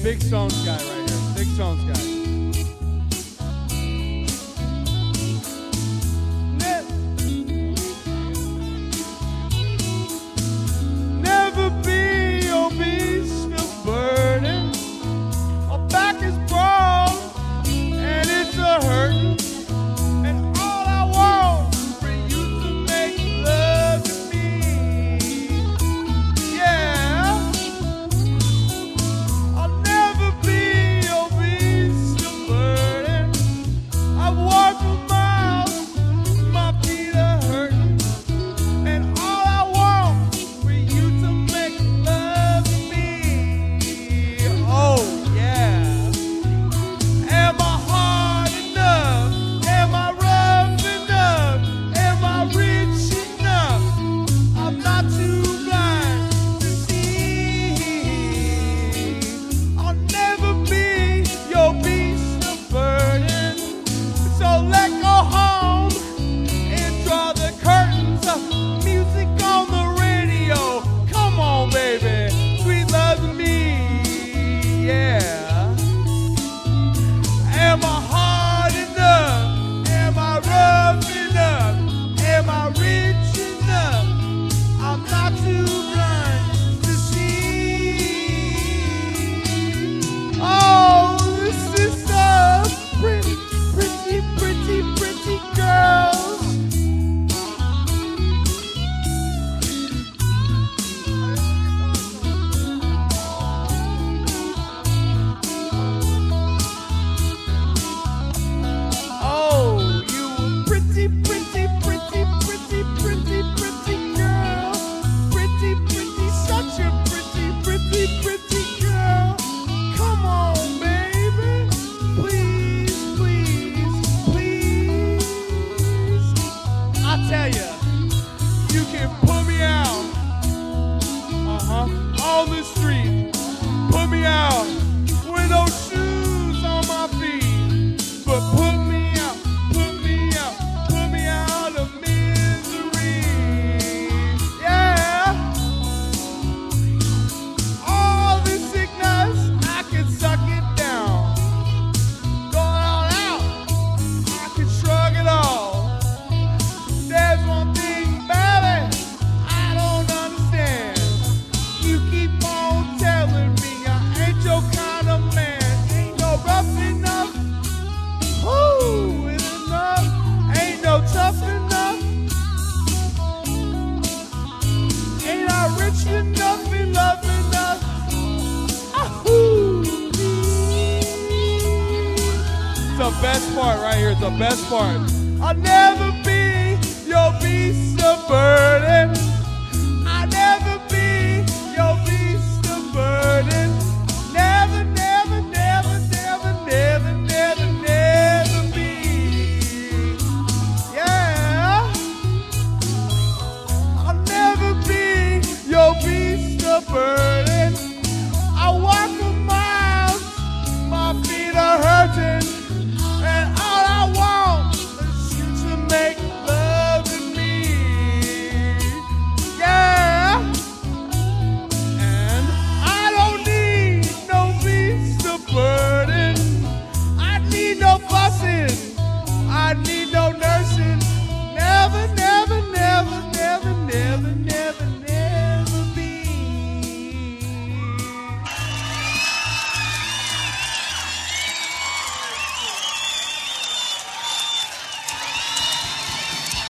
Big Stones guy right here. Big Stones guy. Never be your beast of burden. My back is broad and it's a hurting. And all I want is for you to make love to me. Yeah. I'll never be your beast of burden. I've walked for miles, my feet are hurting. And all I want is for you to make love to me. Oh, yeah. Am I hard enough? Am I rough enough? Am I rich enough? I'm not too blind to see. I'll never be your beast of burden. So let go home and draw the curtains. Music on the radio. Come on, baby. Sweet love to me. Yeah. Am I hard enough? Am I rough enough? Am I rich enough? I'm not too blind to see. Oh, this is so pretty, pretty, pretty, pretty girls. Oh, you pretty, pretty, pretty, pretty, pretty, pretty girl. Pretty, pretty, such a pretty, pretty, pretty girl. Come on, baby. Please, please, please. I tell ya, you can put me out. On the street. Put me out with no shoes on my feet. But put me out, put me out, put me out of misery. Yeah. All this sickness, I can suck it down. Go all out, I can shrug it off. There's one thing, baby, I don't understand. You keep on telling me I ain't your kind of man. Ain't no rough enough. Ooh, it enough. Ain't no tough enough. Ain't I rich enough and love enough? Ahoo. It's the best part right here. It's the best part. I'll never be your beast of burden. I'll never be your beast of burden. Never, never, never, never, never, never, never be. Yeah. I'll never be your beast of burden. I walk for miles, my feet are hurting. And all I want is you to make love to me. Yeah. And I don't need no beast of burden. I need no fussing. I need no nursing.